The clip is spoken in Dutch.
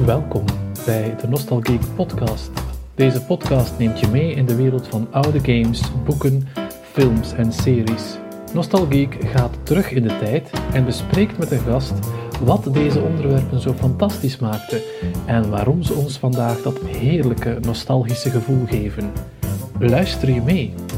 Welkom bij de Nostalgeek podcast. Deze podcast neemt je mee in de wereld van oude games, boeken, films en series. Nostalgeek gaat terug in de tijd en bespreekt met een gast wat deze onderwerpen zo fantastisch maakte en waarom ze ons vandaag dat heerlijke nostalgische gevoel geven. Luister je mee?